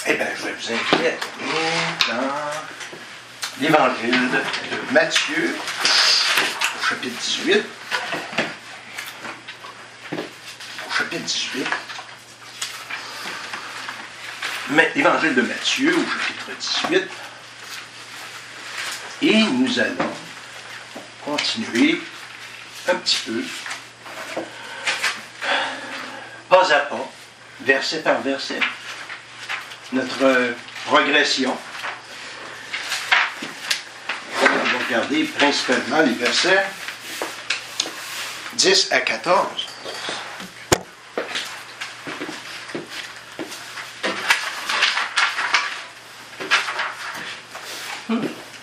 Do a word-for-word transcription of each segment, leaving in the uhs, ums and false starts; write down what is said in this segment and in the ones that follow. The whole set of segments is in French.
Eh bien, je vais vous inviter à tourner dans l'Évangile de Matthieu, au chapitre dix-huit. Au chapitre dix-huit. Mais l'Évangile de Matthieu, au chapitre dix-huit. Et nous allons continuer un petit peu, pas à pas, verset par verset, notre progression. On va regarder principalement les versets dix à quatorze. Hmm.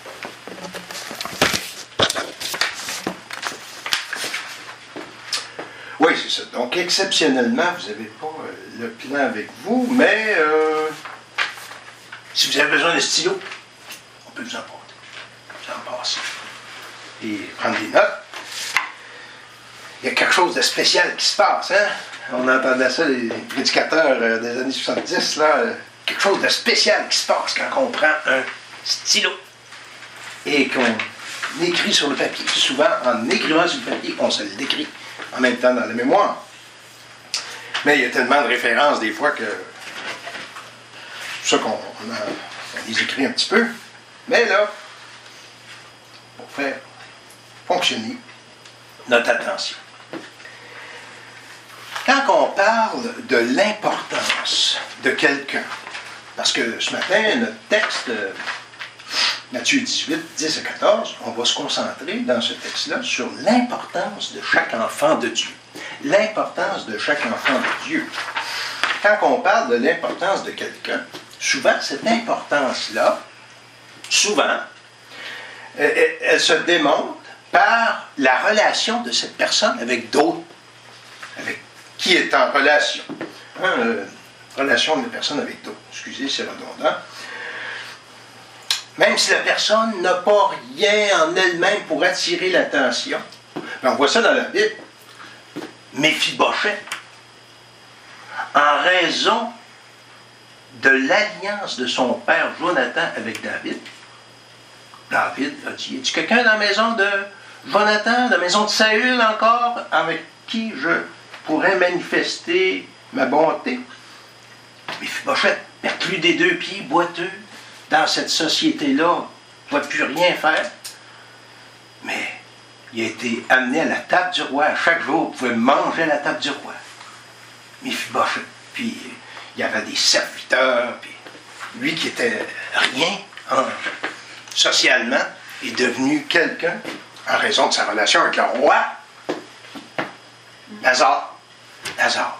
Oui, c'est ça. Donc, exceptionnellement, vous n'avez pas euh, le plan avec vous, mais euh, si vous avez besoin de stylo, on peut vous en porter. Vous en passer. Et prendre des notes. Il y a quelque chose de spécial qui se passe, hein? On entendait ça, les prédicateurs euh, des années soixante-dix, là. Euh, quelque chose de spécial qui se passe quand on prend un stylo et qu'on écrit sur le papier. Souvent, en écrivant sur le papier, on se le décrit en même temps dans la mémoire. Mais il y a tellement de références des fois que c'est ça qu'on on a, on les écrit un petit peu. Mais là, pour faire fonctionner notre attention. Quand on parle de l'importance de quelqu'un, parce que ce matin, notre texte, Matthieu dix-huit, dix à quatorze, on va se concentrer dans ce texte-là sur l'importance de chaque enfant de Dieu. L'importance de chaque enfant de Dieu. Quand on parle de l'importance de quelqu'un, souvent cette importance-là, souvent, elle, elle se démontre par la relation de cette personne avec d'autres, avec qui est en relation. Hein, euh, relation de personne avec d'autres. Excusez, c'est redondant. Même si la personne n'a pas rien en elle-même pour attirer l'attention. On voit ça dans la Bible. Méphibosheth, en raison de l'alliance de son père Jonathan avec David, David a dit, y a-t-il quelqu'un dans la maison de Jonathan, dans la maison de Saül encore, avec qui je pourrais manifester ma bonté? Méphibosheth, perclus des deux pieds, boiteux, dans cette société-là, ne va plus rien faire. Mais il a été amené à la table du roi. Chaque jour, il pouvait manger à la table du roi. Méphibosheth. Puis, il y avait des serviteurs. Puis, lui qui était rien, hein, socialement, est devenu quelqu'un en raison de sa relation avec le roi. Lazare. Lazare.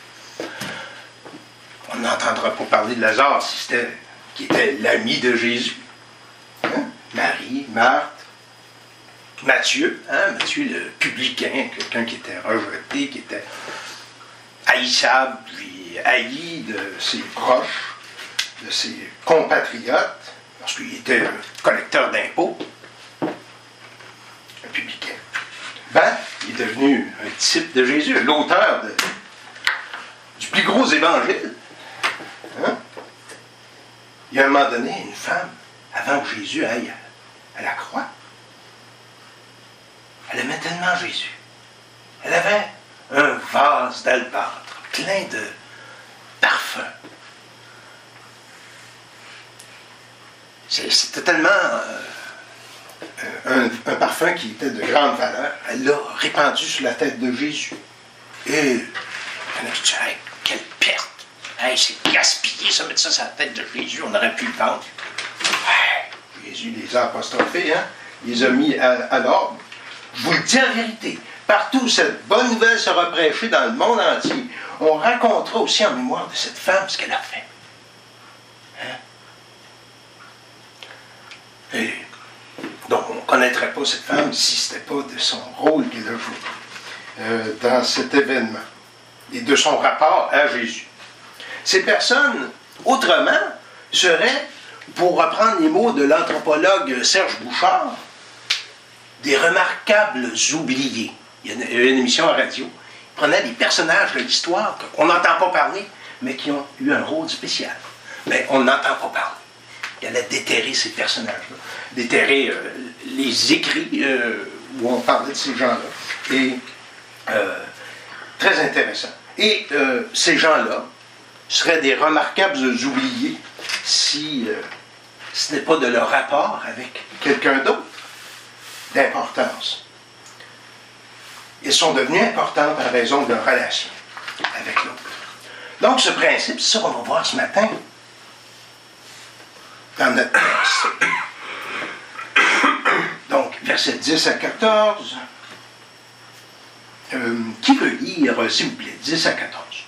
On n'entendra pas parler de Lazare si c'était qui était l'ami de Jésus. Hein? Marie, Marthe, Matthieu, hein? Matthieu le publicain, quelqu'un qui était rejeté, qui était haïssable, puis haï de ses proches, de ses compatriotes, parce qu'il était un collecteur d'impôts, un publicain. Ben, il est devenu un disciple de Jésus, l'auteur de, du plus gros évangile. Hein? Il y a un moment donné, une femme, avant que Jésus aille à, à la croix, elle aimait tellement Jésus. Elle avait un vase d'albâtre, plein de parfums. C'était tellement euh, un, un parfum qui était de grande valeur. Elle l'a répandu sur la tête de Jésus. Et il y en a qui disaient, hey, quelle perte! Hey, c'est gaspillé ça, mettre ça sur la tête de Jésus, on aurait pu le vendre. Hey, Jésus les a apostrophés, hein? Il les a mis à, à l'ordre. Je vous le dis en vérité, partout où cette bonne nouvelle sera prêchée dans le monde entier, on racontera aussi en mémoire de cette femme ce qu'elle a fait. Hein? Et donc, on ne connaîtrait pas cette femme si ce n'était pas de son rôle qu'elle a joué euh, dans cet événement et de son rapport à Jésus. Ces personnes, autrement, seraient, pour reprendre les mots de l'anthropologue Serge Bouchard, des remarquables oubliés. Il y a une, une émission à radio. Il prenait des personnages de l'histoire qu'on n'entend pas parler, mais qui ont eu un rôle spécial. mais on n'entend pas parler. Il allait déterrer ces personnages-là, déterrer euh, les écrits euh, où on parlait de ces gens-là. Et euh, très intéressant. Et euh, ces gens-là seraient des remarquables oubliés si euh, ce n'est pas de leur rapport avec quelqu'un d'autre d'importance. Ils sont devenus importants par raison de leur relation avec l'autre. Donc ce principe, c'est ça qu'on va voir ce matin dans notre texte. Donc, versets dix à quatorze. Euh, qui veut lire, s'il vous plaît, dix à quatorze?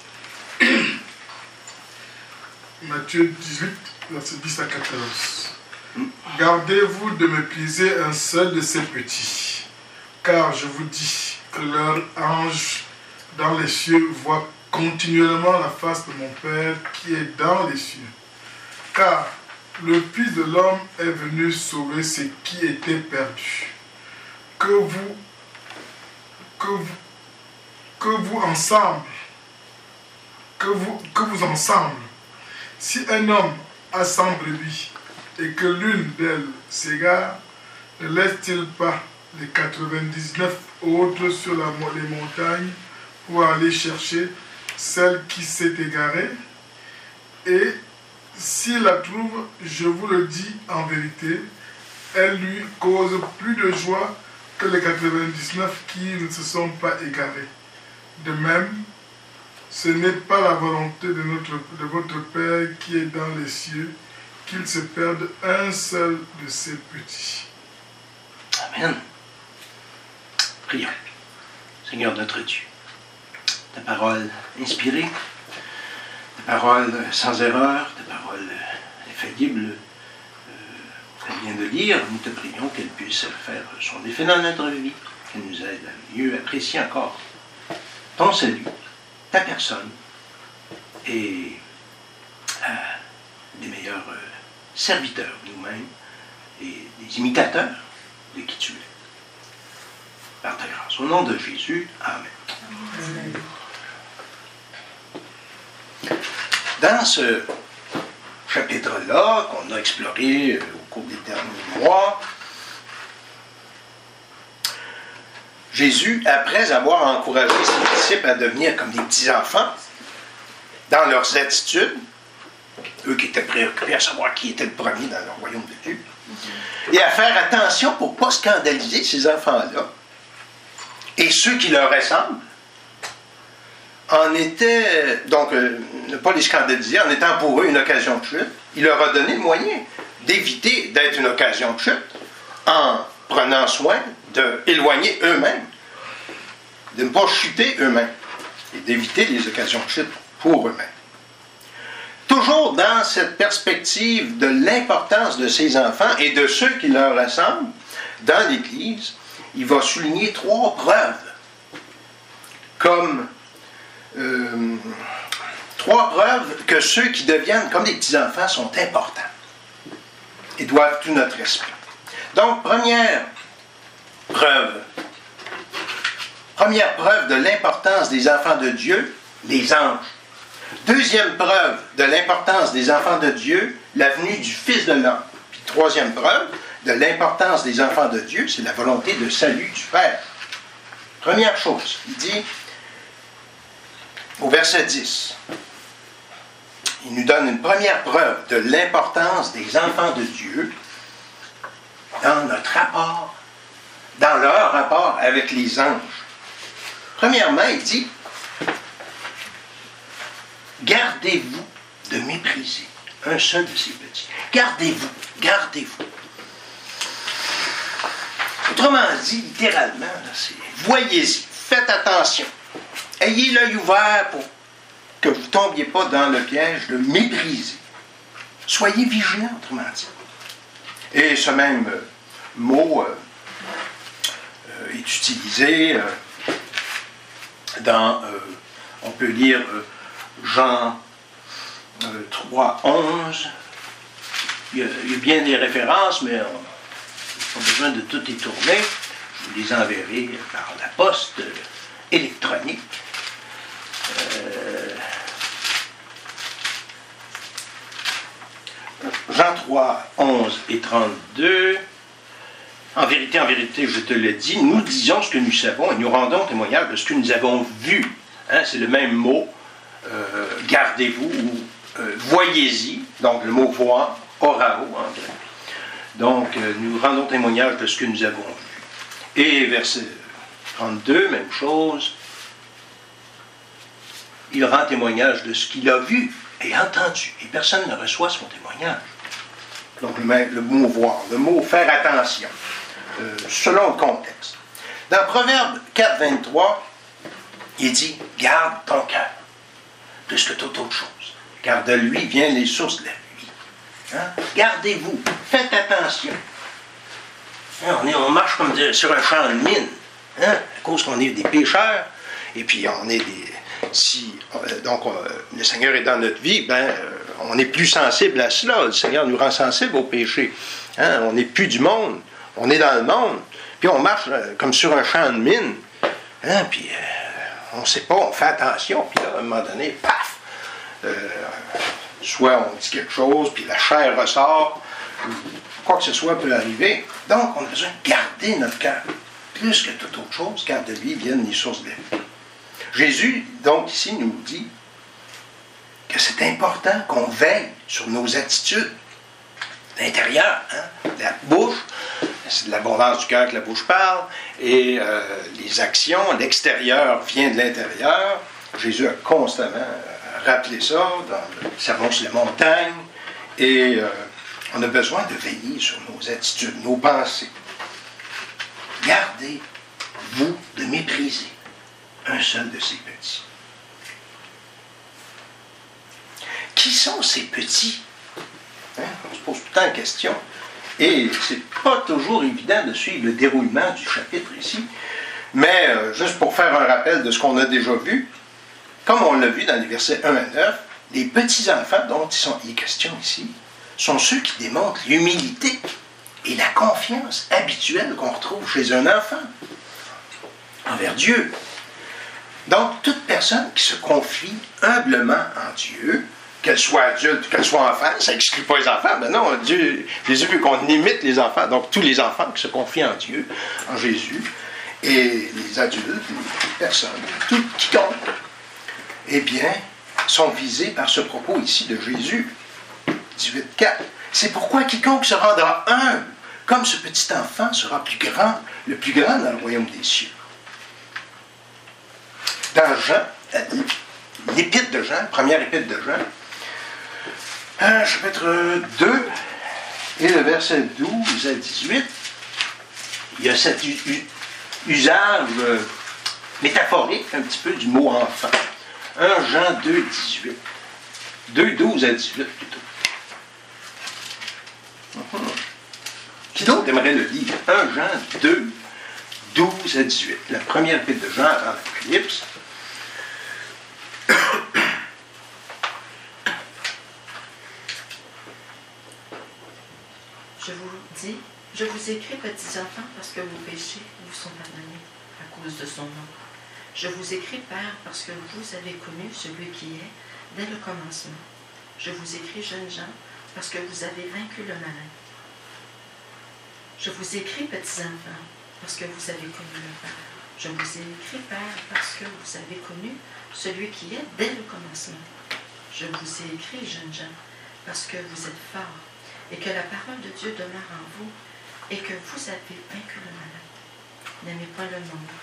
Matthieu dix-huit, versets dix à quatorze. Hmm. Gardez-vous de mépriser un seul de ces petits, car je vous dis que leur ange dans les cieux voit continuellement la face de mon Père qui est dans les cieux. Car le Fils de l'homme est venu sauver ce qui était perdu. Que vous, que vous, que vous ensemble, que vous, que vous ensemble, si un homme a cent brebis et que l'une d'elles s'égare, ne laisse-t-il pas les quatre-vingt-dix-neuf autres sur la, les montagnes pour aller chercher celle qui s'est égarée? Et s'il la trouve, je vous le dis en vérité, elle lui cause plus de joie que les quatre-vingt-dix-neuf qui ne se sont pas égarés. De même, ce n'est pas la volonté de, notre, de votre Père qui est dans les cieux qu'il se perde un seul de ces petits. Amen. Prions. Seigneur notre Dieu, ta parole inspirée, ta parole sans erreur, ta parole infaillible, euh, très bien de lire, nous te prions qu'elle puisse faire son effet dans notre vie, qu'elle nous aide à mieux apprécier encore ton salut, ta personne et euh, des meilleurs euh, serviteurs nous-mêmes et des imitateurs de qui tu es. Par ta grâce. Au nom de Jésus, Amen. Amen. Dans ce chapitre-là, qu'on a exploré au cours des derniers mois, Jésus, après avoir encouragé ses disciples à devenir comme des petits-enfants, dans leurs attitudes, eux qui étaient préoccupés à savoir qui était le premier dans le royaume de Dieu, et à faire attention pour ne pas scandaliser ces enfants-là, et ceux qui leur ressemblent, en étaient, donc, euh, ne pas les scandaliser, en étant pour eux une occasion de chute, il leur a donné le moyen d'éviter d'être une occasion de chute en prenant soin d'éloigner eux-mêmes, de ne pas chuter eux-mêmes, et d'éviter les occasions de chute pour eux-mêmes. Toujours dans cette perspective de l'importance de ces enfants et de ceux qui leur ressemblent dans l'Église, il va souligner trois preuves comme euh, trois preuves que ceux qui deviennent comme des petits-enfants sont importants et doivent tout notre respect. Donc, première preuve, première preuve de l'importance des enfants de Dieu, les anges. Deuxième preuve de l'importance des enfants de Dieu, la venue du Fils de l'homme. Puis troisième preuve de l'importance des enfants de Dieu, c'est la volonté de salut du Père. Première chose, il dit au verset dix, il nous donne une première preuve de l'importance des enfants de Dieu dans notre rapport, dans leur rapport avec les anges. Premièrement, il dit, gardez-vous de mépriser un seul de ces petits. Gardez-vous, gardez-vous. Autrement dit, littéralement, là, c'est voyez-y, faites attention. Ayez l'œil ouvert pour que vous ne tombiez pas dans le piège de mépriser. Soyez vigilants, autrement dit. Et ce même euh, mot euh, euh, est utilisé euh, dans, euh, on peut lire euh, Jean euh, trois, onze. Il y, a, il y a bien des références, mais on n'a pas besoin de tout y tourner. Je vous les enverrai par la poste euh, électronique. Euh, Jean trois, onze et trente-deux. En vérité, en vérité, je te le dis, nous disons ce que nous savons et nous rendons témoignage de ce que nous avons vu. Hein, c'est le même mot, euh, gardez-vous, ou euh, voyez-y, donc le mot voir, orao en grec. Donc, euh, nous rendons témoignage de ce que nous avons vu. Et verset trente-deux, même chose. Il rend témoignage de ce qu'il a vu et entendu. Et personne ne reçoit son témoignage. Donc, le, le mot voir, le mot faire attention, euh, selon le contexte. Dans Proverbe quatre, vingt-trois, il dit « Garde ton cœur, plus que toute autre chose, car de lui viennent les sources de la vie. Hein? Gardez-vous, faites attention. Hein, on, est, on marche comme de, sur un champ de mine, hein, à cause qu'on est des pécheurs, et puis on est des... Si, euh, donc, euh, le Seigneur est dans notre vie, ben, euh, on est plus sensible à cela. Le Seigneur nous rend sensibles au péché. Hein? On n'est plus du monde, on est dans le monde, puis on marche euh, comme sur un champ de mine, hein? Puis euh, on ne sait pas, on fait attention, puis là, à un moment donné, paf! Euh, soit on dit quelque chose, puis la chair ressort, quoi que ce soit peut arriver. Donc, on a besoin de garder notre cœur, plus que toute autre chose, car de lui viennent les sources de la vie. Jésus, donc, ici, nous dit que c'est important qu'on veille sur nos attitudes. L'intérieur, hein? La bouche, c'est de l'abondance du cœur que la bouche parle, et euh, les actions, l'extérieur vient de l'intérieur. Jésus a constamment rappelé ça dans le Sermon sur la montagne, et euh, on a besoin de veiller sur nos attitudes, nos pensées. Gardez-vous de mépriser un seul de ces petits. Qui sont ces petits? Hein? On se pose tout le temps la question. Et c'est pas toujours évident de suivre le déroulement du chapitre ici. Mais euh, juste pour faire un rappel de ce qu'on a déjà vu, comme on l'a vu dans les versets un à neuf, les petits-enfants dont il, sont, il est question ici sont ceux qui démontrent l'humilité et la confiance habituelle qu'on retrouve chez un enfant envers Dieu. Donc, toute personne qui se confie humblement en Dieu, qu'elle soit adulte, qu'elle soit enfant, ça n'exclut pas les enfants, mais non, Dieu, Jésus veut qu'on imite les enfants, donc tous les enfants qui se confient en Dieu, en Jésus, et les adultes, les personnes, tout quiconque, eh bien, sont visés par ce propos ici de Jésus, dix-huit quatre. C'est pourquoi quiconque se rendra humble, comme ce petit enfant sera plus grand, le plus grand dans le royaume des cieux. Dans Jean, l'épître de Jean, première épître de Jean, euh, chapitre deux, et le verset douze à dix-huit, il y a cet usage euh, métaphorique un petit peu du mot enfant. un Jean deux, dix-huit. deux, douze à dix-huit plutôt. Uh-huh. Qui d'autre aimerait le lire? un Jean deux, douze à dix-huit. La première épître de Jean avant l'Apocalypse. Je vous dis, je vous écris, petits enfants, parce que vos péchés vous sont pardonnés à cause de son nom. Je vous écris, Père, parce que vous avez connu celui qui est dès le commencement. Je vous écris, jeunes gens, parce que vous avez vaincu le malin. Je vous écris, petits enfants, parce que vous avez connu le Père. Je vous ai écrit, Père, parce que vous avez connu celui qui est dès le commencement. Je vous ai écrit, jeunes gens, parce que vous êtes forts, et que la parole de Dieu demeure en vous, et que vous avez vaincu le malin. N'aimez pas le monde.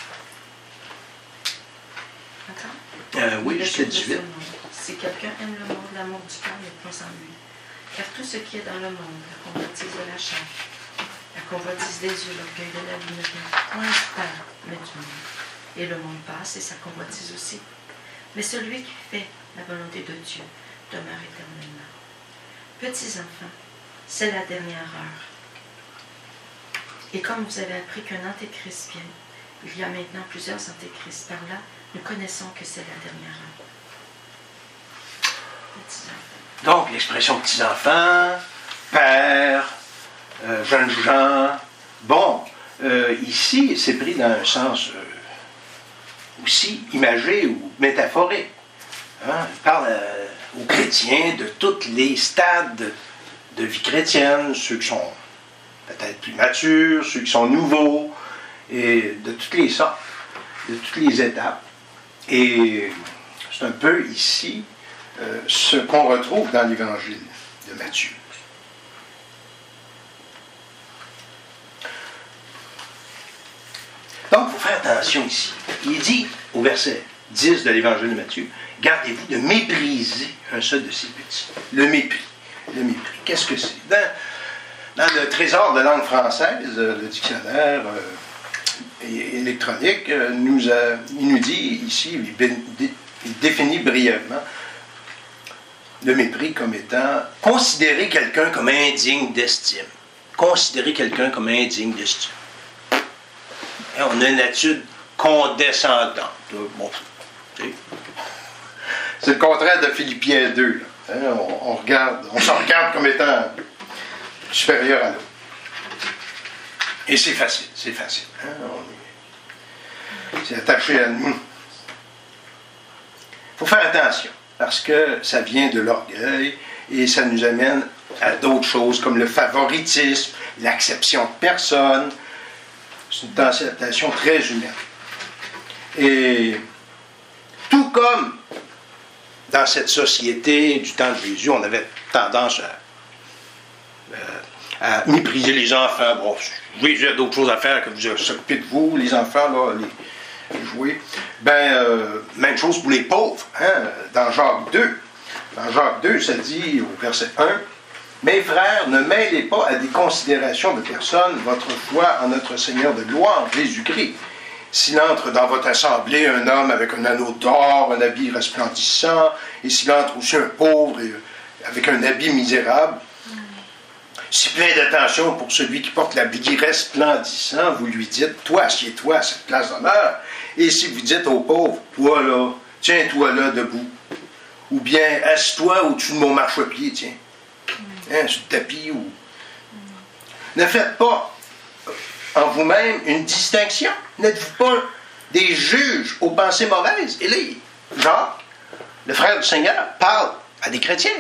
D'accord? Euh, oui, jusqu'à dix-huit. Si quelqu'un aime le monde, l'amour du cœur n'est pas en lui. Car tout ce qui est dans le monde, la convoitise de la chair, la convoitise des yeux, l'orgueil de la vie ne vient point du Père, mais du monde. Et le monde passe et sa convoitise aussi. Mais celui qui fait la volonté de Dieu demeure éternellement. Petits enfants, c'est la dernière heure. Et comme vous avez appris qu'un antéchrist vient, il y a maintenant plusieurs antéchrists. Par là, nous connaissons que c'est la dernière heure. Petits enfants. Donc, l'expression petits-enfants, père, euh, jeunes gens. Bon, euh, ici, c'est pris dans un sens euh, aussi imagé ou métaphorique. Hein? Il parle euh, aux chrétiens de tous les stades de vie chrétienne, ceux qui sont peut-être plus matures, ceux qui sont nouveaux, et de toutes les sortes, de toutes les étapes. Et c'est un peu ici euh, ce qu'on retrouve dans l'Évangile de Matthieu. Donc, il faut faire attention ici. Il dit au verset dix de l'Évangile de Matthieu, « Gardez-vous de mépriser un seul de ces petits. » Le mépris. Le mépris. Qu'est-ce que c'est? Dans, dans le trésor de langue française, le dictionnaire euh, électronique, euh, nous a, il nous dit ici, il, dé, il définit brièvement le mépris comme étant considérer quelqu'un comme indigne d'estime. Considérer quelqu'un comme indigne d'estime. Et on a une attitude condescendante. Bon, c'est le contraire de Philippiens deux. Là. Hein, on, on, regarde, on se regarde comme étant supérieur à l'autre. Et c'est facile, c'est facile. Hein, on est, c'est attaché à nous. Il faut faire attention, parce que ça vient de l'orgueil et ça nous amène à d'autres choses comme le favoritisme, l'acception de personne. C'est une tentation très humaine. Et tout comme dans cette société du temps de Jésus, on avait tendance à, à mépriser les enfants. Bon, Jésus a d'autres choses à faire que vous s'occuper de vous, les enfants, là, les jouer. Ben, euh, même chose pour les pauvres, hein, dans Jacques deux. Dans Jacques deux, ça dit au verset un, « Mes frères, ne mêlez pas à des considérations de personnes votre foi en notre Seigneur de gloire, Jésus-Christ. S'il entre dans votre assemblée un homme avec un anneau d'or, un habit resplendissant, et s'il entre aussi un pauvre et, avec un habit misérable, si plein d'attention pour celui qui porte l'habit resplendissant, vous lui dites, toi, assieds-toi à cette place d'honneur. Et si vous dites au pauvre, toi là, tiens-toi là debout. Ou bien, assieds-toi au-dessus de mon marchepied, tiens. Hein, sur le tapis ou... Ne faites pas en vous-même une distinction. N'êtes-vous pas des juges aux pensées mauvaises? Et là, Jacques, le frère du Seigneur, parle à des chrétiens.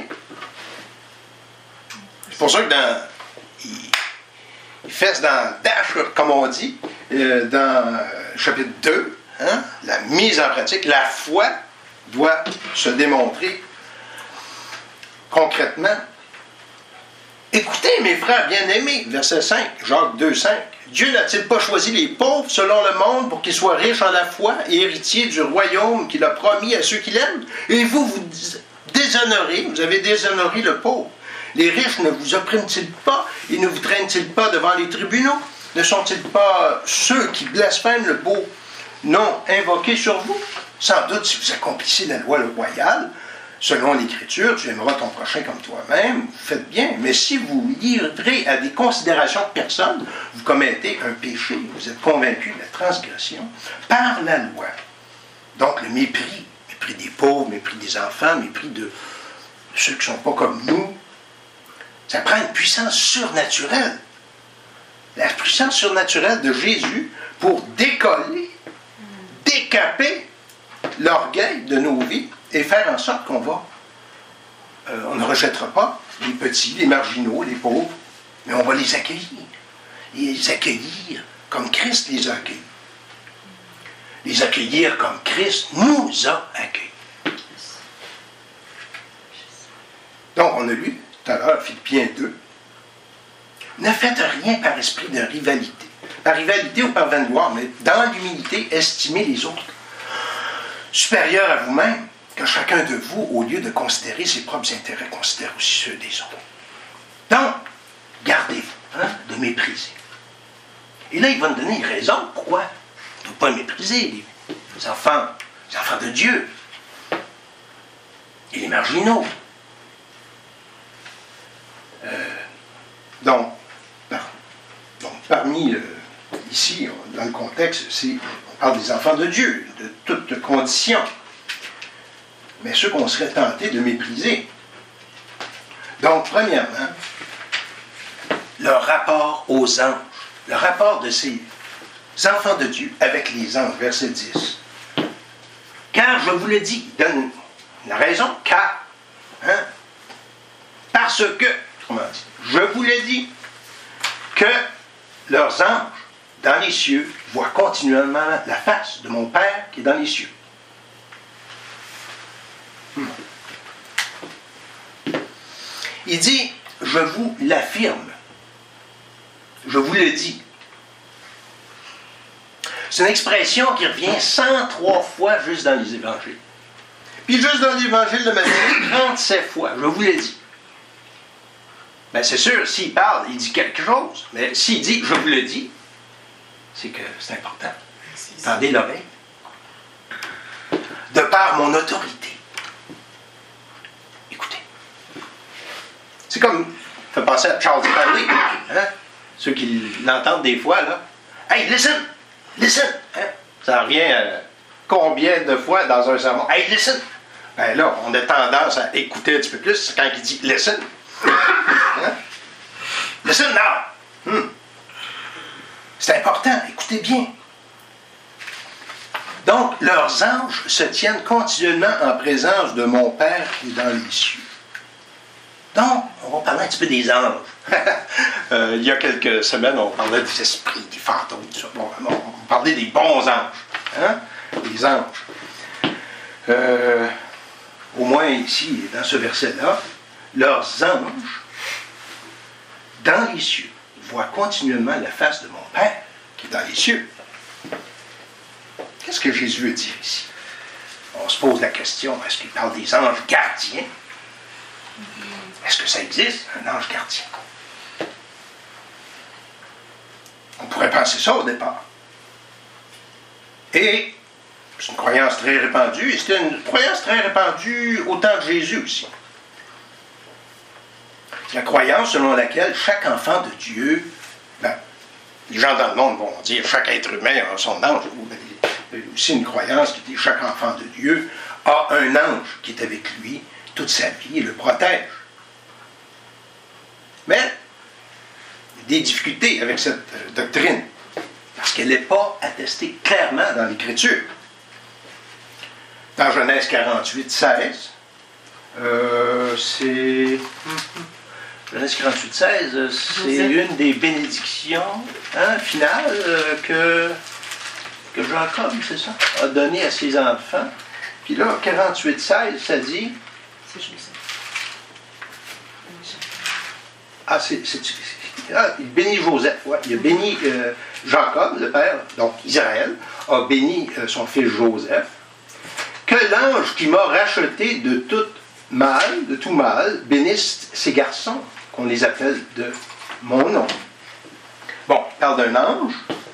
C'est pour ça que dans... Il, il fesse dans dash, comme on dit, euh, dans euh, chapitre deux, hein, la mise en pratique, la foi doit se démontrer concrètement. Écoutez, mes frères bien-aimés, verset cinq, Jacques deux, cinq. Dieu n'a-t-il pas choisi les pauvres selon le monde pour qu'ils soient riches en la foi et héritiers du royaume qu'il a promis à ceux qui l'aiment? Et vous, vous déshonorez, vous avez déshonoré le pauvre. Les riches ne vous oppriment-ils pas et ne vous traînent-ils pas devant les tribunaux? Ne sont-ils pas ceux qui blasphèment le beau nom invoqué sur vous? Sans doute, si vous accomplissez la loi royale, selon l'Écriture, tu aimeras ton prochain comme toi-même, vous faites bien. Mais si vous vous livrez à des considérations de personnes, vous commettez un péché, vous êtes convaincu de la transgression par la loi. Donc le mépris, mépris des pauvres, mépris des enfants, mépris de ceux qui ne sont pas comme nous, ça prend une puissance surnaturelle. La puissance surnaturelle de Jésus pour décoller, décaper l'orgueil de nos vies et faire en sorte qu'on va, euh, on ne rejettera pas les petits, les marginaux, les pauvres, mais on va les accueillir. Les accueillir comme Christ les a accueillis. Les accueillir comme Christ nous a accueillis. Donc, on a lu tout à l'heure Philippiens deux. Ne faites rien par esprit de rivalité. Par rivalité ou par vaine gloire, mais dans l'humilité, estimez les autres supérieurs à vous-même, que chacun de vous, au lieu de considérer ses propres intérêts, considère aussi ceux des autres. Donc, gardez-vous hein, de mépriser. Et là, il va nous donner une raison pourquoi on ne doit pas mépriser les enfants, les enfants de Dieu et les marginaux. Euh, donc, par, donc, parmi, euh, ici, dans le contexte, c'est, on parle des enfants de Dieu, de toutes conditions. Mais ceux qu'on serait tenté de mépriser. Donc, premièrement, le rapport aux anges, le rapport de ces enfants de Dieu avec les anges, verset dix. Car, je vous le dis, il donne la raison, car, hein, parce que, Comment dire? Je vous l'ai dit que leurs anges dans les cieux voient continuellement la face de mon Père qui est dans les cieux. Hmm. Il dit, je vous l'affirme, je vous le dis. C'est une expression qui revient cent trois fois juste dans les évangiles. Puis juste dans l'évangile de Matthieu, trente-sept fois, je vous l'ai dit. Bien, c'est sûr, s'il parle, il dit quelque chose. Mais s'il dit, je vous le dis, c'est que c'est important. Tendez l'oreille. De par mon autorité. Écoutez. C'est comme, ça fait penser à Charles Stanley, hein? Ceux qui l'entendent des fois, là. Hey, listen! Listen! Hein? Ça revient à combien de fois dans un sermon? Hey, listen! Ben là, on a tendance à écouter un petit peu plus quand il dit listen. Hein? Listen now! Hmm. C'est important, écoutez bien. Donc, leurs anges se tiennent continuellement en présence de mon Père qui est dans les cieux. Donc, on va parler un petit peu des anges. euh, il y a quelques semaines, on parlait des esprits, des fantômes, tout ça. Bon, on va parler des bons anges. Hein? Les anges. Euh, au moins ici, dans ce verset-là, leurs anges, dans les cieux, voient continuellement la face de mon Père qui est dans les cieux. Qu'est-ce que Jésus veut dire ici? On se pose la question, est-ce qu'il parle des anges gardiens? Est-ce que ça existe, un ange gardien? On pourrait penser ça au départ. Et c'est une croyance très répandue, et c'était une croyance très répandue au temps de Jésus aussi. La croyance selon laquelle chaque enfant de Dieu, ben, les gens dans le monde vont dire chaque être humain a son ange, il y a aussi une croyance qui dit chaque enfant de Dieu a un ange qui est avec lui toute sa vie et le protège. Mais il y a des difficultés avec cette euh, doctrine, parce qu'elle n'est pas attestée clairement dans l'Écriture. Dans Genèse quarante-huit, seize, euh, c'est... Genèse quarante-huit, seize, c'est une des bénédictions hein, finales euh, que, que Jacob, c'est ça, a donné à ses enfants. Puis là, quarante-huit, seize, ça dit... C'est Joseph. Ah, c'est... Ah, il bénit Joseph, ouais. Il a béni euh, Jacob, le père, donc Israël, a béni euh, son fils Joseph. Que l'ange qui m'a racheté de tout mal, de tout mal, bénisse ces garçons, qu'on les appelle de mon nom. Bon, il parle d'un ange,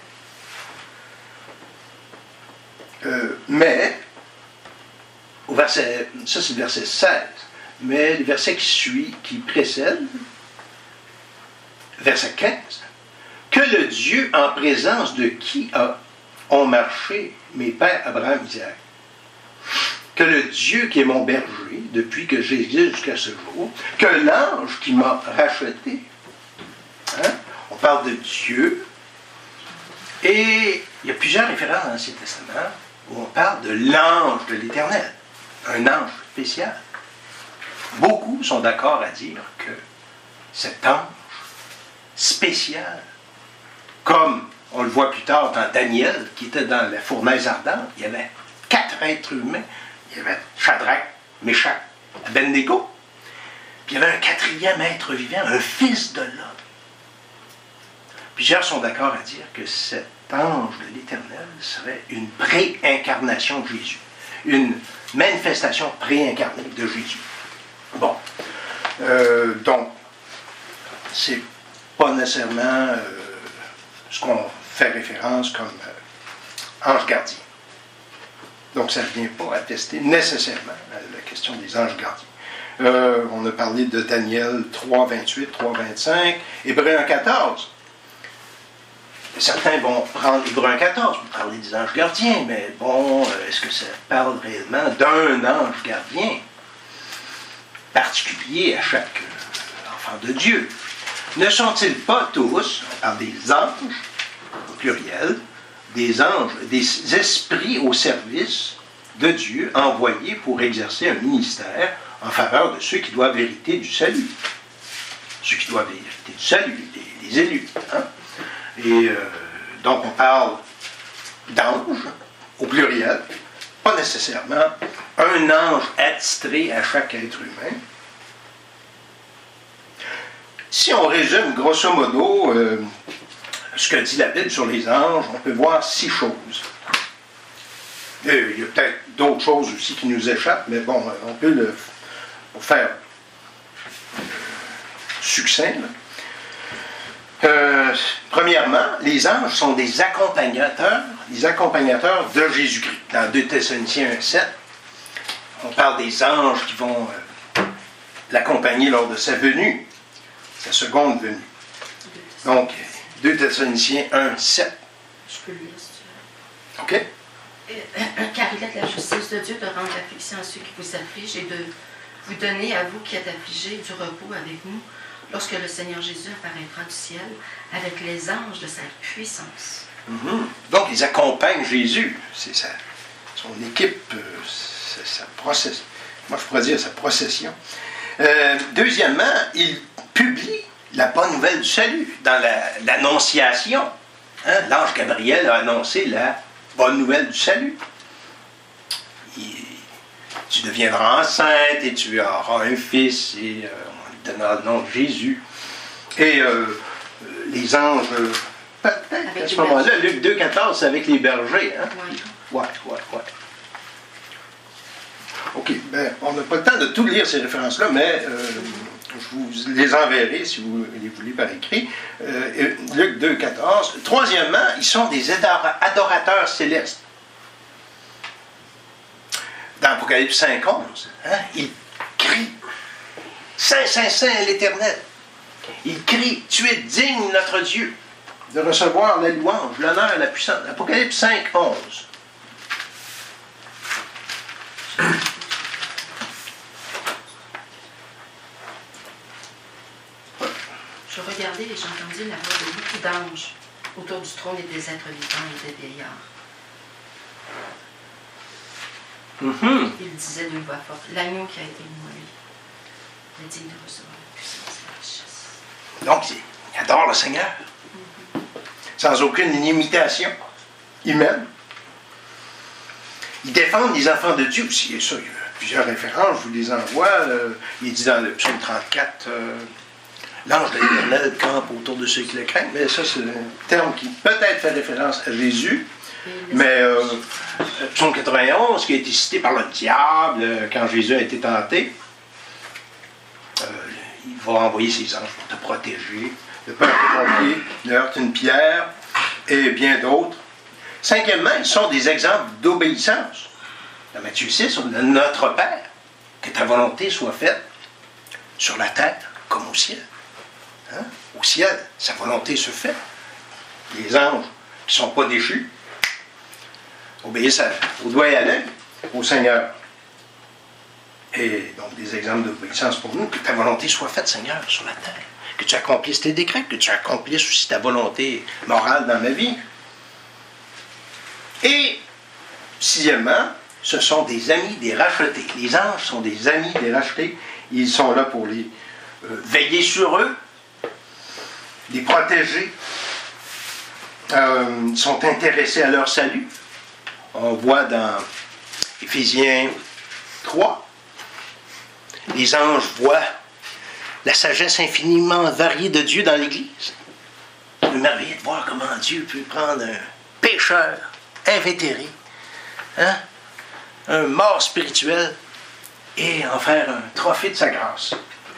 euh, mais, au verset, ça c'est le verset seize, mais le verset qui suit, qui précède, verset quinze, que le Dieu en présence de qui a, ont marché mes pères Abraham et Isaac, que le Dieu qui est mon berger, depuis que j'existe jusqu'à ce jour, que l'ange qui m'a racheté, hein? On parle de Dieu, et il y a plusieurs références dans l'Ancien Testament où on parle de l'ange de l'Éternel, un ange spécial. Beaucoup sont d'accord à dire que cet ange spécial, comme on le voit plus tard dans Daniel, qui était dans la fournaise ardente, il y avait quatre êtres humains. Il y avait Shadrach, Meshach, Abednego. Puis il y avait un quatrième être vivant, un fils de l'homme. Plusieurs sont d'accord à dire que cet ange de l'Éternel serait une pré-incarnation de Jésus. Une manifestation pré-incarnée de Jésus. Bon. Euh, donc, c'est pas nécessairement euh, ce qu'on fait référence comme euh, ange gardien. Donc, ça ne vient pas attester nécessairement à la question des anges gardiens. Euh, on a parlé de Daniel trois, vingt-huit, trois, vingt-cinq, Hébreux un, quatorze. Certains vont prendre Hébreux un, quatorze pour parler des anges gardiens, mais bon, est-ce que ça parle réellement d'un ange gardien particulier à chaque enfant de Dieu? Ne sont-ils pas tous, on parle des anges, au pluriel, des anges, des esprits au service de Dieu envoyés pour exercer un ministère en faveur de ceux qui doivent hériter du salut? ceux qui doivent hériter du salut, les, les élus. Hein? Et euh, donc on parle d'anges, au pluriel, pas nécessairement un ange attitré à chaque être humain. Si on résume grosso modo euh, ce que dit la Bible sur les anges, on peut voir six choses. Et il y a peut-être d'autres choses aussi qui nous échappent, mais bon, on peut le pour faire succinct. Euh, premièrement, les anges sont des accompagnateurs, des accompagnateurs de Jésus-Christ. Dans deux Thessaloniciens un sept, on parle des anges qui vont euh, l'accompagner lors de sa venue, sa seconde venue. Donc, deux Thessaloniciens un sept. Je peux le lire si tu veux. OK. Car il est de la justice de Dieu de rendre l'affliction à ceux qui vous affligent et de vous donner à vous qui êtes affligés du repos avec nous lorsque le Seigneur Jésus apparaîtra du ciel avec les anges de sa puissance. Mm-hmm. Donc, ils accompagnent Jésus. C'est sa, son équipe, euh, sa procession. Moi, je pourrais dire sa procession. Euh, deuxièmement, il publie la bonne nouvelle du salut dans la, l'annonciation. Hein? L'ange Gabriel a annoncé la bonne nouvelle du salut. Il, tu deviendras enceinte et tu auras un fils et euh, on lui donnera le nom de Jésus. Et euh, les anges, euh, peut-être à ce moment-là, Luc deux quatorze, c'est avec les bergers. Hein? Oui. Ouais, ouais, ouais. OK, ben, on n'a pas le temps de tout lire ces références-là, mais euh, je vous les enverrai si vous les voulez par écrit. Euh, Luc deux quatorze. Troisièmement, ils sont des adorateurs célestes. Dans Apocalypse cinq onze, hein, ils crient « Saint, Saint, Saint l'Éternel ». Ils crient « Tu es digne, notre Dieu, de recevoir la louange, l'honneur, la puissance ». Apocalypse cinq onze. Je regardais et j'entendis la voix de beaucoup d'anges autour du trône et des êtres vivants et des vieillards. Mm-hmm. Il disait d'une voix forte, l'agneau qui a été immolé est digne de recevoir la puissance et la richesse. Donc, il adore le Seigneur, mm-hmm. sans aucune limitation humaine. Ils défendent les enfants de Dieu aussi, et ça, il y a plusieurs références, je vous les envoie. Euh, il dit dans le psaume trente-quatre, euh, l'ange de l'Éternel campe autour de ceux qui le craignent, mais ça, c'est un terme qui peut-être fait référence à Jésus. Mais euh, psaume quatre-vingt-onze, qui a été cité par le diable euh, quand Jésus a été tenté, euh, il va envoyer ses anges pour te protéger, ne pas heurter ne heurte une pierre, et bien d'autres. Cinquièmement, ils sont des exemples d'obéissance. Dans Matthieu six, on a notre Père, que ta volonté soit faite sur la terre comme au ciel. Hein? Au ciel, sa volonté se fait. Les anges qui ne sont pas déchus obéissent à, au doigt et à l'œil au Seigneur. Et donc des exemples d'obéissance pour nous, que ta volonté soit faite, Seigneur, sur la terre. Que tu accomplisses tes décrets, que tu accomplisses aussi ta volonté morale dans ma vie. Et, sixièmement, ce sont des amis des rachetés. Les anges sont des amis des rachetés. Ils sont là pour les euh, veiller sur eux, les protéger. Euh, ils sont intéressés à leur salut. On voit dans Éphésiens trois, les anges voient la sagesse infiniment variée de Dieu dans l'Église. C'est merveilleux de voir comment Dieu peut prendre un pécheur invétéré, hein, un mort spirituel, et en faire un trophée de sa grâce.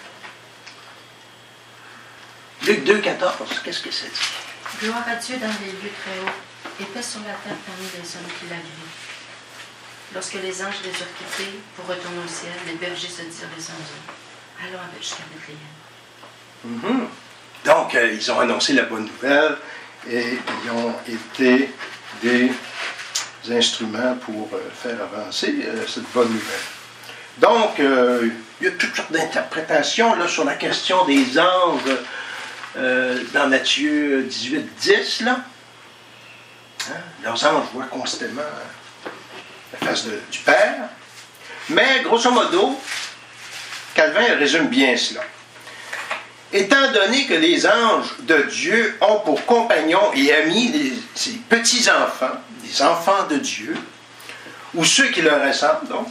Luc deux quatorze, qu'est-ce que ça dit? Gloire à Dieu dans les lieux très hauts, et paix sur la terre parmi les hommes qui l'agréent. Lorsque les anges les eurent quittés pour retourner au ciel, les bergers se dirent les uns aux autres, allons avec jusqu'à Bethléem. Mm-hmm. Donc, euh, ils ont annoncé la bonne nouvelle et ils ont été des instruments pour euh, faire avancer euh, cette bonne nouvelle. Donc, euh, il y a toutes sortes d'interprétations là, sur la question des anges euh, dans Matthieu dix-huit dix. Là. Hein? Leurs anges voient constamment la face de, du Père. Mais, grosso modo, Calvin résume bien cela. étant donné que les anges de Dieu ont pour compagnons et amis les, ces petits-enfants, les enfants de Dieu, ou ceux qui leur ressemblent, donc,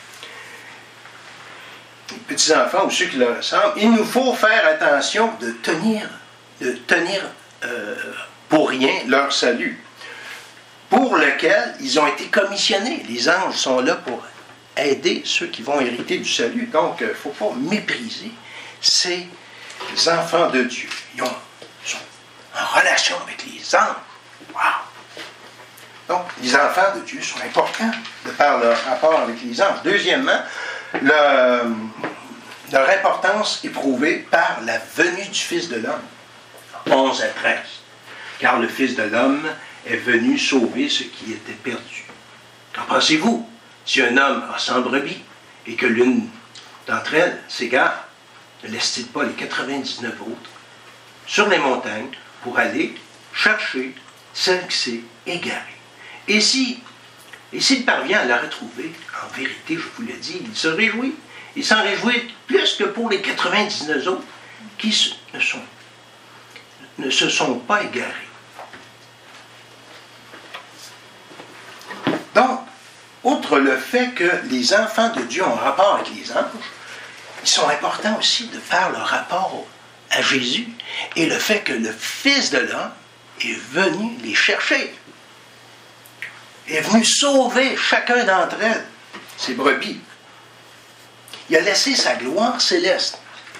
les petits-enfants ou ceux qui leur ressemblent, il nous faut faire attention de tenir, de tenir euh, pour rien leur salut, pour lequel ils ont été commissionnés. Les anges sont là pour aider ceux qui vont hériter du salut. Donc, il ne faut pas mépriser ces enfants de Dieu. Ils ont, sont en relation avec les anges. Wow! Donc, les enfants de Dieu sont importants de par leur rapport avec les anges. Deuxièmement, le, leur importance est prouvée par la venue du Fils de l'homme. onze à treize. Car le Fils de l'homme est venu sauver ce qui était perdu. Qu'en pensez-vous? Si un homme a cent brebis et que l'une d'entre elles s'égare, ne laisse-t-il pas les quatre-vingt-dix-neuf autres sur les montagnes pour aller chercher celle qui s'est égarée? Et si, et s'il parvient à la retrouver, en vérité, je vous l'ai dit, il se réjouit. Il s'en réjouit plus que pour les quatre-vingt-dix-neuf autres qui se, ne, sont, ne se sont pas égarés. Donc, outre le fait que les enfants de Dieu ont rapport avec les anges, ils sont importants aussi de par leur rapport à Jésus et le fait que le Fils de l'homme est venu les chercher. Est venu sauver chacun d'entre elles, ces brebis. Il a laissé sa gloire céleste.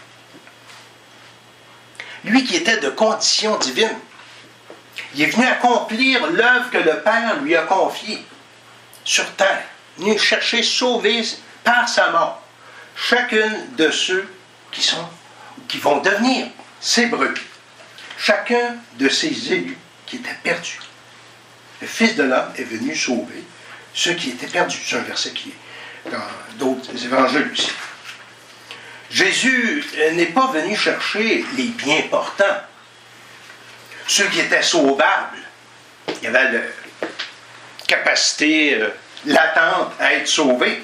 Lui qui était de condition divine, il est venu accomplir l'œuvre que le Père lui a confiée sur terre, venu chercher, sauver par sa mort chacune de ceux qui sont, qui vont devenir ses brebis, chacun de ces élus qui étaient perdus. Le Fils de l'homme est venu sauver ceux qui étaient perdus. C'est un verset qui est dans d'autres évangiles aussi. Jésus n'est pas venu chercher les bien portants, ceux qui étaient sauvables. Il y avait la capacité euh, latente à être sauvés.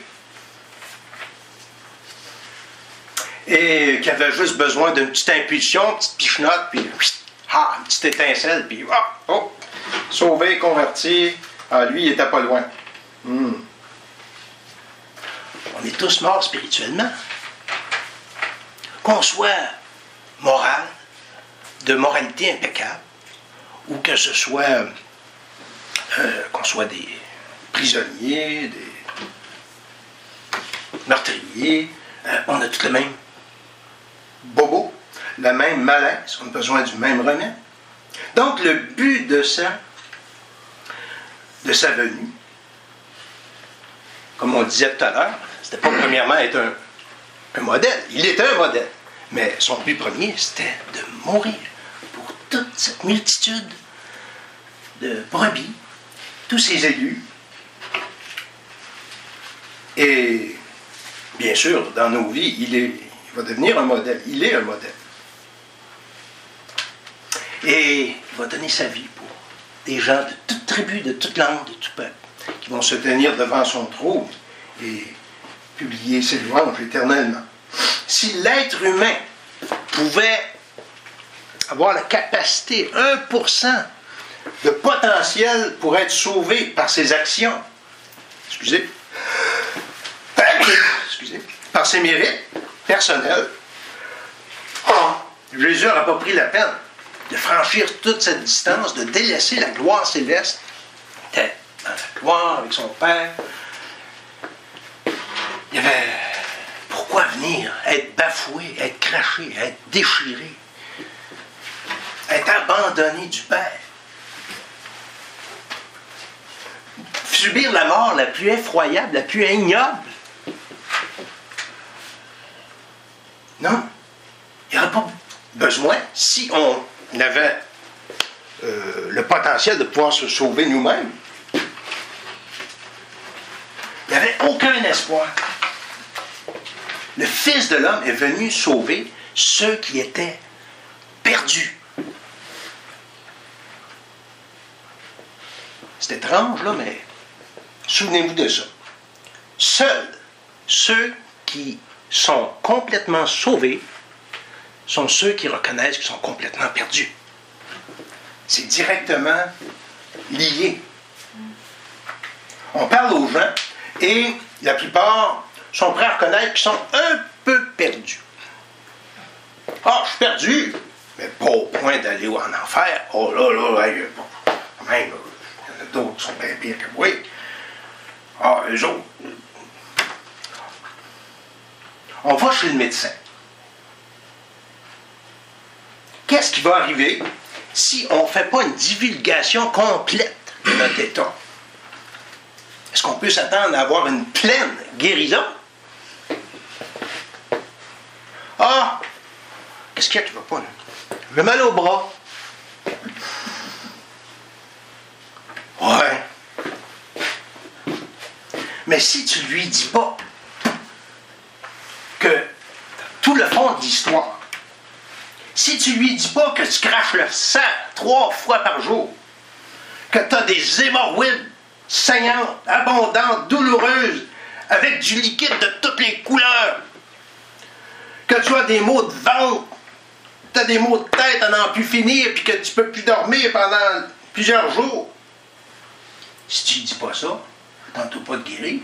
Et qui avait juste besoin d'une petite impulsion, une petite pichenote, puis ah, une petite étincelle, puis oh, oh, sauvé, converti. Ah, lui, il n'était pas loin. Hmm. On est tous morts spirituellement. Qu'on soit moral, de moralité impeccable, ou que ce soit euh, qu'on soit des prisonniers, des meurtriers, euh, on a tous le même bobo, le même malaise, on a besoin du même remède. Donc le but de sa, de sa venue, comme on disait tout à l'heure, c'était pas premièrement être un, un modèle, il était un modèle, mais son but premier, c'était de mourir pour toute cette multitude de brebis, tous ces élus, et bien sûr, dans nos vies, il, est, il va devenir un modèle, il est un modèle. Et il va donner sa vie pour des gens de toute tribu, de toute langue, de tout peuple, qui vont se tenir devant son trône et publier ses louanges éternellement. Si l'être humain pouvait avoir la capacité, un pour cent de potentiel pour être sauvé par ses actions, excusez, excusez, par ses mérites personnels, oh, Jésus n'aurait pas pris la peine de franchir toute cette distance, de délaisser la gloire céleste. Il était dans la gloire avec son Père. Il y avait pourquoi venir être bafoué, être craché, être déchiré, être abandonné du Père. Subir la mort la plus effroyable, la plus ignoble. Non, il n'y aurait pas besoin, si on avait euh, le potentiel de pouvoir se sauver nous-mêmes, il n'y avait aucun espoir. Le Fils de l'homme est venu sauver ceux qui étaient perdus. C'est étrange, là, mais souvenez-vous de ça. Seuls ceux qui sont complètement sauvés sont ceux qui reconnaissent qu'ils sont complètement perdus. C'est directement lié. On parle aux gens et la plupart sont prêts à reconnaître qu'ils sont un peu perdus. Ah, je suis perdu, mais pas au point d'aller en enfer. Oh là là, là, quand même, il y en a d'autres qui sont bien pires que moi. Ah, eux autres. On va chez le médecin. Qu'est-ce qui va arriver si on ne fait pas une divulgation complète de notre état? Est-ce qu'on peut s'attendre à avoir une pleine guérison? Ah! Qu'est-ce qu'il y a qui ne va pas, là? J'ai mal au bras. Ouais. Mais si tu lui dis pas que tout le fond de l'histoire, si tu lui dis pas que tu craches le sang trois fois par jour, que tu as des hémorroïdes saignantes, abondantes, douloureuses, avec du liquide de toutes les couleurs, que tu as des maux de ventre, tu as des maux de tête à n'en plus finir, puis que tu ne peux plus dormir pendant plusieurs jours. Si tu ne dis pas ça, tantôt pas de guérir.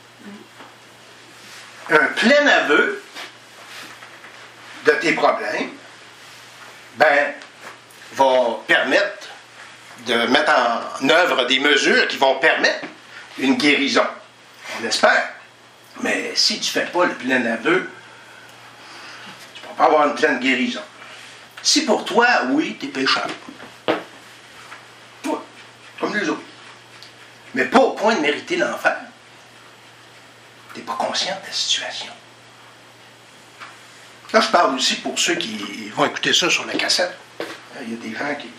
Un plein aveu de tes problèmes, ben, va permettre de mettre en œuvre des mesures qui vont permettre une guérison. On l'espère. Mais si tu ne fais pas le plein aveu, tu ne peux pas avoir une pleine guérison. Si pour toi, oui, tu es pécheur. Toi, comme les autres. Mais pas au point de mériter l'enfer. Tu n'es pas conscient de ta situation. Là, je parle aussi pour ceux qui vont écouter ça sur la cassette. Il y a des gens qui...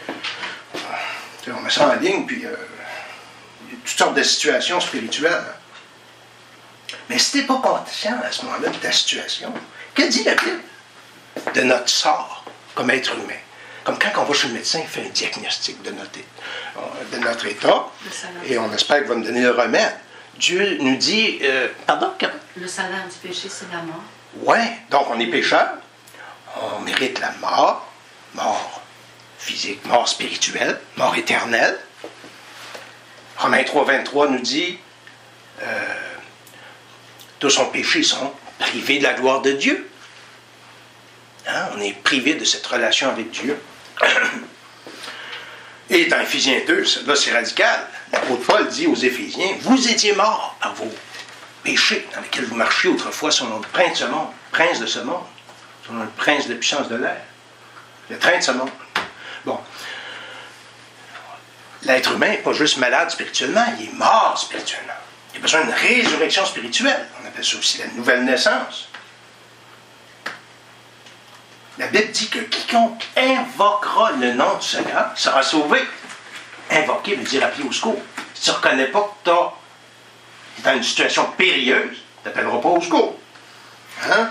On met ça en ligne, puis euh, il y a toutes sortes de situations spirituelles. Mais si tu n'es pas conscient à ce moment-là de ta situation, que dit la Bible de notre sort comme être humain? Comme quand on va chez le médecin, il fait un diagnostic de notre, de notre état, et on espère qu'il va nous donner le remède. Dieu nous dit... Euh, pardon? Le salaire du péché, c'est la mort. Oui, donc on est pécheur. On mérite la mort. Mort physique, mort spirituelle, mort éternelle. Romains trois, vingt-trois nous dit euh, tous son péché sont privés de la gloire de Dieu. Hein? On est privé de cette relation avec Dieu. Et dans Éphésiens deux, là c'est radical. L'apôtre Paul dit aux Éphésiens, vous étiez morts par vos péchés dans lesquels vous marchiez autrefois selon le prince de ce monde, prince de ce monde, selon le prince de puissance de l'air, le train de ce monde. Bon. L'être humain n'est pas juste malade spirituellement, il est mort spirituellement. Il a besoin d'une résurrection spirituelle. On appelle ça aussi la nouvelle naissance. La Bible dit que quiconque invoquera le nom du Seigneur sera sauvé. Invoquer veut dire appeler au secours. Si tu ne reconnais pas que tu es dans une situation périlleuse, tu n'appelleras pas au secours. Hein?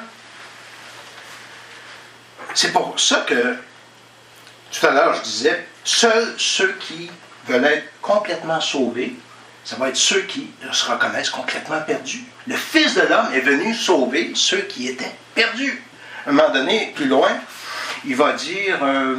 C'est pour ça que, tout à l'heure, je disais, seuls ceux qui veulent être complètement sauvés, ça va être ceux qui se reconnaissent complètement perdus. Le Fils de l'homme est venu sauver ceux qui étaient perdus. À un moment donné, plus loin, il va dire, euh,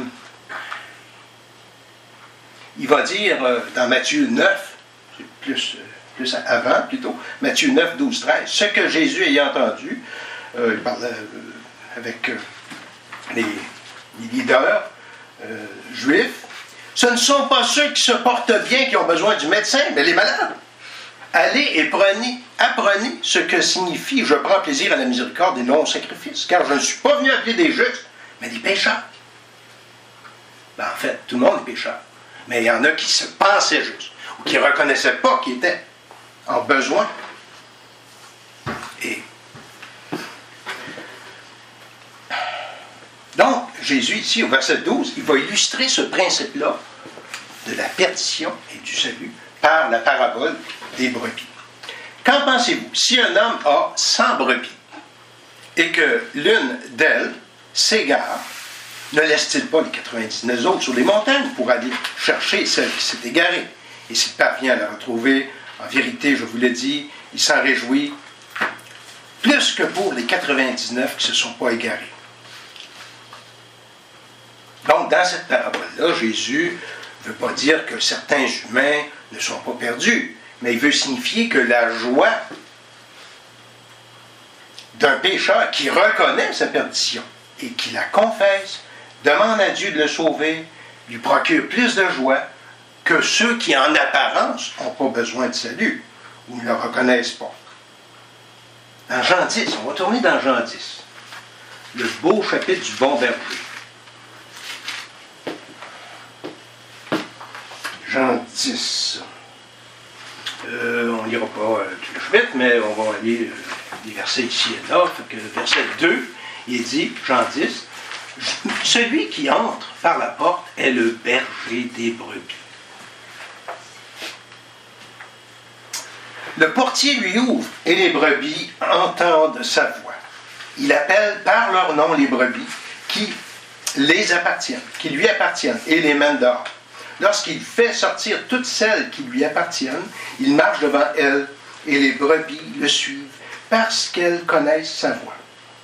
il va dire euh, dans Matthieu neuf, c'est plus, euh, plus avant plutôt, Matthieu neuf, douze, treize, ce que Jésus ayant entendu, euh, il parlait euh, avec euh, les, les leaders euh, juifs, ce ne sont pas ceux qui se portent bien qui ont besoin du médecin, mais les malades. Allez et prenez, apprenez ce que signifie « je prends plaisir à la miséricorde et non au sacrifice, car je ne suis pas venu appeler des justes, mais des pécheurs. » Ben, en fait, tout le monde est pécheur. Mais il y en a qui se pensaient justes, ou qui ne reconnaissaient pas qu'ils étaient en besoin. Et donc, Jésus, ici, au verset douze, il va illustrer ce principe-là de la perdition et du salut par la parabole des brebis. Qu'en pensez-vous? Si un homme a cent brebis et que l'une d'elles s'égare, ne laisse-t-il pas les quatre-vingt-dix-neuf autres sur les montagnes pour aller chercher celle qui s'est égarée? Et s'il parvient à la retrouver, en vérité, je vous l'ai dit, il s'en réjouit plus que pour les quatre-vingt-dix-neuf qui ne se sont pas égarés. dans cette parabole-là, Jésus ne veut pas dire que certains humains ne sont pas perdus, mais il veut signifier que la joie d'un pécheur qui reconnaît sa perdition et qui la confesse, demande à Dieu de le sauver, lui procure plus de joie que ceux qui, en apparence, n'ont pas besoin de salut ou ne le reconnaissent pas. Dans Jean dix, on va tourner dans Jean dix, le beau chapitre du bon berger. Jean dix. Euh, on ne lira pas euh, tout le chapitre, mais on va aller euh, des versets ici et là. Fait que verset deux, il dit, Jean dix, « Celui qui entre par la porte est le berger des brebis. Le portier lui ouvre et les brebis entendent sa voix. Il appelle par leur nom les brebis qui les appartiennent, qui lui appartiennent, et les mène dehors. Lorsqu'il fait sortir toutes celles qui lui appartiennent, il marche devant elles et les brebis le suivent parce qu'elles connaissent sa voix. »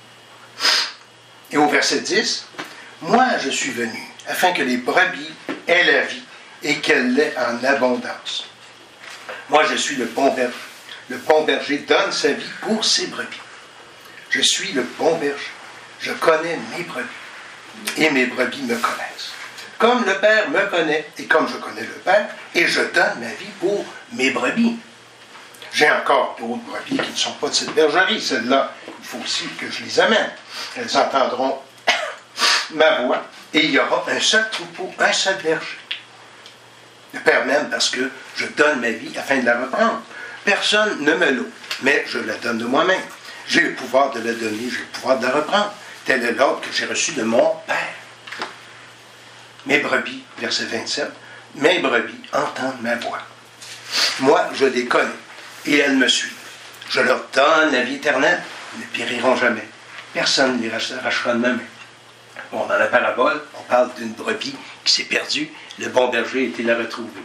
Et au verset dix, « Moi je suis venu afin que les brebis aient la vie et qu'elle l'ait en abondance. Moi je suis le bon berger. Le bon berger donne sa vie pour ses brebis. Je suis le bon berger. Je connais mes brebis et mes brebis me connaissent. Comme le Père me connaît et comme je connais le Père, et je donne ma vie pour mes brebis. J'ai encore d'autres brebis qui ne sont pas de cette bergerie. Celles-là, il faut aussi que je les amène. Elles entendront ma voix et il y aura un seul troupeau, un seul berger. Le Père m'aime parce que je donne ma vie afin de la reprendre. Personne ne me loue, mais je la donne de moi-même. J'ai le pouvoir de la donner, j'ai le pouvoir de la reprendre. Tel est l'ordre que j'ai reçu de mon Père. Mes brebis, verset vingt-sept, mes brebis entendent ma voix. Moi, je les connais, et elles me suivent. Je leur donne la vie éternelle, ils ne périront jamais. Personne ne les arrachera de ma main. Bon, dans la parabole, on parle d'une brebis qui s'est perdue. Le bon berger a été la retrouver.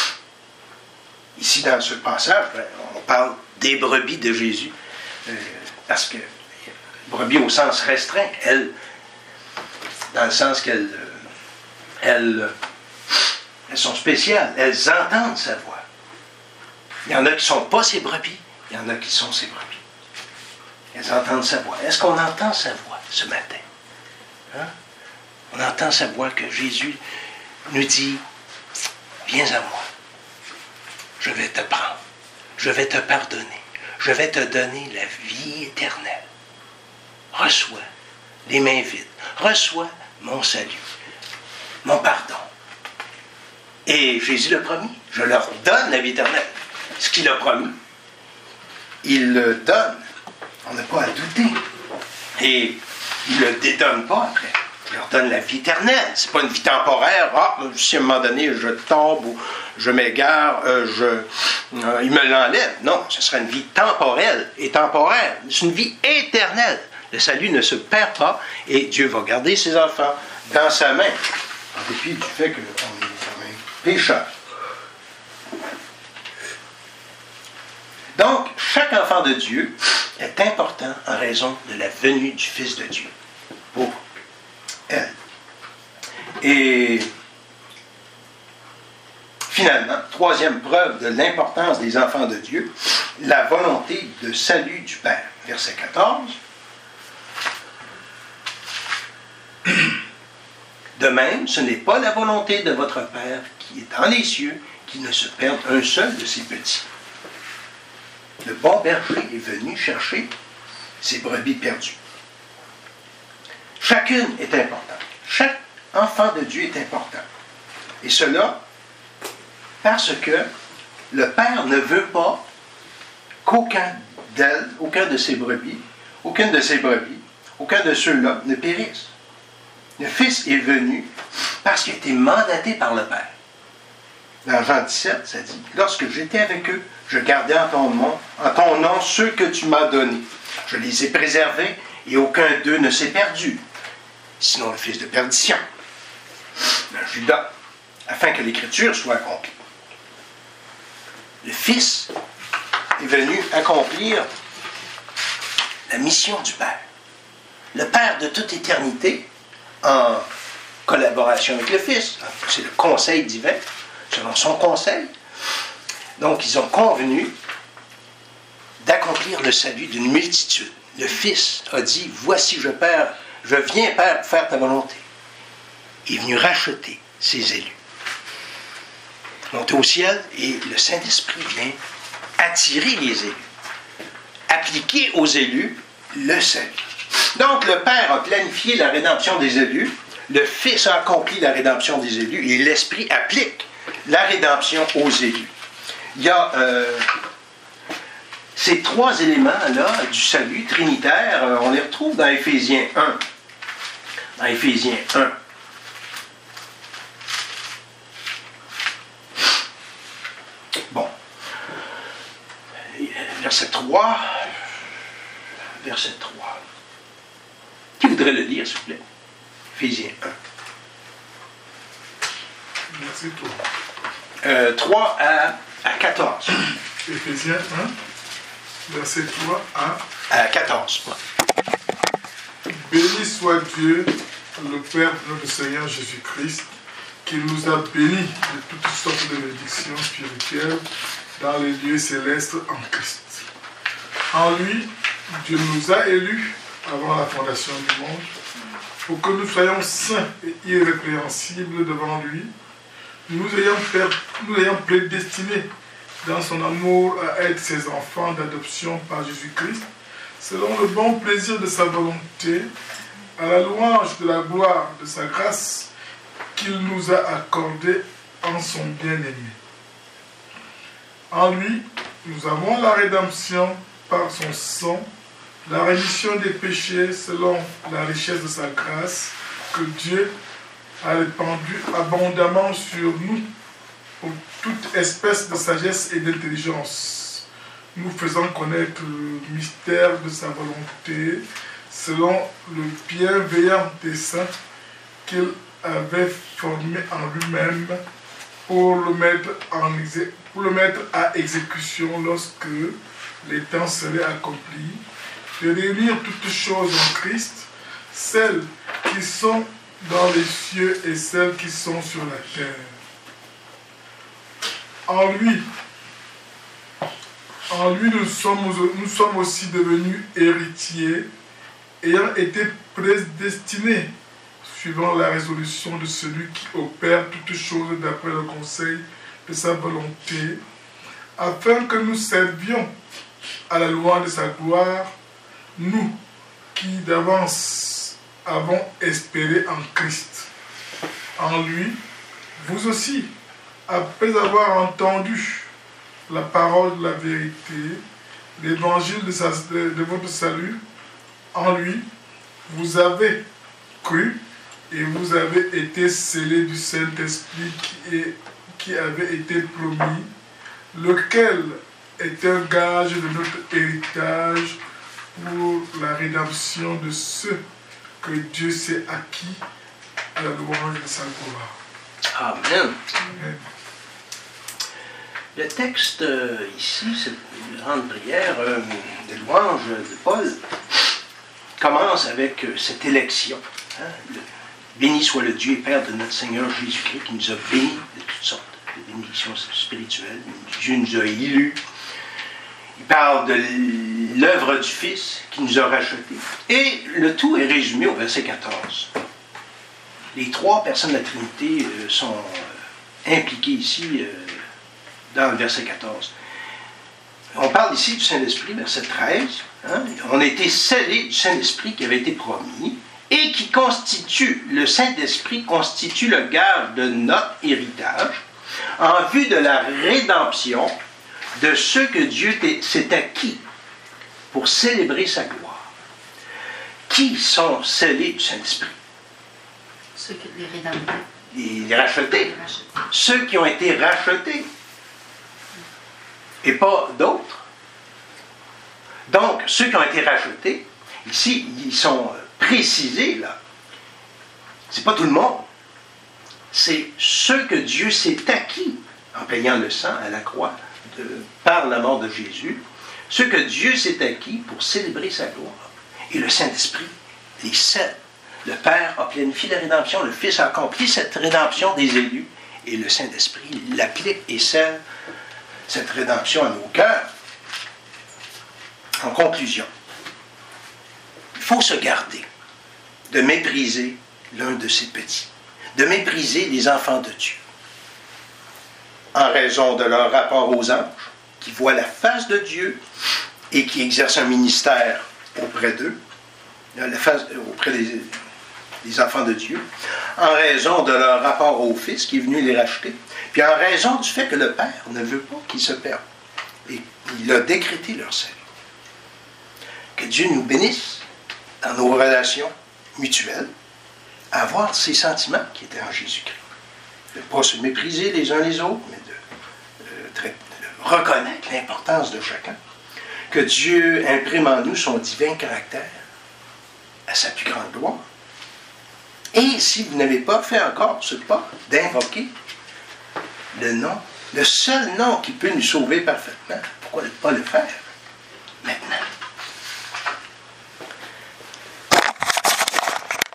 Ici, dans ce passage, on parle des brebis de Jésus, euh, parce que brebis au sens restreint, elles, dans le sens qu'elles elles, elles sont spéciales, elles entendent sa voix. Il y en a qui ne sont pas ses brebis, il y en a qui sont ses brebis. Elles entendent sa voix. Est-ce qu'on entend sa voix ce matin? Hein? On entend sa voix que Jésus nous dit, viens à moi, je vais te prendre, je vais te pardonner, je vais te donner la vie éternelle. Reçois les mains vides, reçois mon salut, mon pardon. Et Jésus l'a promis, je leur donne la vie éternelle. Ce qu'il a promis, il le donne. On n'a pas à douter. Et il ne le dédonne pas après. Il leur donne la vie éternelle. Ce n'est pas une vie temporaire. Ah, si à un moment donné je tombe ou je m'égare, euh, je, euh, il me l'enlève. Non, ce sera une vie temporelle et temporaire. C'est une vie éternelle. Le salut ne se perd pas et Dieu va garder ses enfants dans sa main, en dépit du fait qu'on est quand même pécheur. Donc, chaque enfant de Dieu est important en raison de la venue du Fils de Dieu pour elle. Et finalement, troisième preuve de l'importance des enfants de Dieu, la volonté de salut du Père. Verset quatorze. De même, ce n'est pas la volonté de votre Père qui est dans les cieux qu'il ne se perde un seul de ses petits. Le bon berger est venu chercher ses brebis perdues. Chacune est importante. Chaque enfant de Dieu est important. Et cela parce que le Père ne veut pas qu'aucun d'elles, aucun de ses brebis, aucune de ses brebis, aucun de ceux-là ne périsse. Le Fils est venu parce qu'il a été mandaté par le Père. Dans Jean dix-sept, ça dit, « Lorsque j'étais avec eux, je gardais en ton nom, en ton nom ceux que tu m'as donnés. Je les ai préservés et aucun d'eux ne s'est perdu, sinon le fils de perdition, dans Judas, afin que l'Écriture soit accomplie. » Le Fils est venu accomplir la mission du Père. Le Père de toute éternité, en collaboration avec le Fils. C'est le conseil divin, selon son conseil. Donc, ils ont convenu d'accomplir le salut d'une multitude. Le Fils a dit, « Voici, je, Père, je viens, Père, pour faire ta volonté. » Il est venu racheter ses élus. Monter au ciel, et le Saint-Esprit vient attirer les élus. Appliquer aux élus le salut. Donc, le Père a planifié la rédemption des élus, le Fils a accompli la rédemption des élus, et l'Esprit applique la rédemption aux élus. Il y a euh, ces trois éléments-là du salut trinitaire, euh, on les retrouve dans Éphésiens un. Dans Éphésiens un. Bon. Verset trois. Verset trois. Qui voudrait le lire, s'il vous plaît? Éphésiens un. Verset trois. Euh, trois à, à quatorze. Éphésiens un, verset trois à, à quatorze. Béni soit Dieu, le Père de notre Seigneur Jésus-Christ, qui nous a bénis de toutes sortes de bénédictions spirituelles dans les lieux célestes en Christ. En lui, Dieu nous a élus avant la fondation du monde pour que nous soyons saints et irrépréhensibles devant lui, nous ayant, nous ayant prédestinés dans son amour à être ses enfants d'adoption par Jésus-Christ, selon le bon plaisir de sa volonté, à la louange de la gloire de sa grâce qu'il nous a accordée en son bien-aimé. En lui, nous avons la rédemption par son sang, la rémission des péchés selon la richesse de sa grâce que Dieu a répandu abondamment sur nous pour toute espèce de sagesse et d'intelligence, nous faisant connaître le mystère de sa volonté selon le bienveillant dessein qu'il avait formé en lui-même pour le mettre, en exé- pour le mettre à exécution lorsque les temps seraient accomplis, de réunir toutes choses en Christ, celles qui sont dans les cieux et celles qui sont sur la terre. En lui, en lui nous sommes, nous sommes aussi devenus héritiers, ayant été prédestinés, suivant la résolution de celui qui opère toutes choses d'après le conseil de sa volonté, afin que nous servions à la louange de sa gloire, nous qui d'avance avons espéré en Christ. En lui, vous aussi, après avoir entendu la parole de la vérité, l'évangile de, sa, de, de votre salut, en lui, vous avez cru et vous avez été scellés du Saint-Esprit qui, est, qui avait été promis, lequel est un gage de notre héritage pour la rédemption de ceux que Dieu s'est acquis à la louange de sa gloire. Amen. Amen. Le texte euh, ici, cette grande prière euh, de louange de Paul, commence avec euh, cette élection. Hein, le, béni soit le Dieu et Père de notre Seigneur Jésus-Christ qui nous a bénis de toutes sortes de bénédictions spirituelles. Dieu nous a élus. Il parle de l'œuvre du Fils qui nous a rachetés. Et le tout est résumé au verset quatorze. Les trois personnes de la Trinité euh, sont euh, impliquées ici euh, dans le verset quatorze. On parle ici du Saint-Esprit, verset treize. Hein? On a été scellés du Saint-Esprit qui avait été promis et qui constitue, le Saint-Esprit constitue le gage de notre héritage en vue de la rédemption de ceux que Dieu s'est acquis pour célébrer sa gloire. Qui sont scellés du Saint-Esprit? Ceux qui les rédempteurs. Les, les rachetés. Les rachetés. Ceux qui ont été rachetés. Et pas d'autres. Donc, ceux qui ont été rachetés, ici, ils sont précisés, là. C'est pas tout le monde. C'est ceux que Dieu s'est acquis en payant le sang à la croix de, par la mort de Jésus. Ceux que Dieu s'est acquis pour célébrer sa gloire. Et le Saint-Esprit les scelle. Le Père a planifié la rédemption, le Fils a accompli cette rédemption des élus, et le Saint-Esprit l'applique et scelle cette rédemption à nos cœurs. En conclusion, il faut se garder de mépriser l'un de ces petits, de mépriser les enfants de Dieu, en raison de leur rapport aux anges, qui voient la face de Dieu et qui exercent un ministère auprès d'eux, la face, auprès des, des enfants de Dieu, en raison de leur rapport au Fils qui est venu les racheter, puis en raison du fait que le Père ne veut pas qu'ils se perdent. Et il a décrété leur salut. Que Dieu nous bénisse dans nos relations mutuelles, à avoir ces sentiments qui étaient en Jésus-Christ. De ne pas se mépriser les uns les autres, mais de, euh, très, de reconnaître l'importance de chacun. Que Dieu imprime en nous son divin caractère à sa plus grande gloire. Et si vous n'avez pas fait encore ce pas d'invoquer le nom, le seul nom qui peut nous sauver parfaitement, pourquoi ne pas le faire maintenant?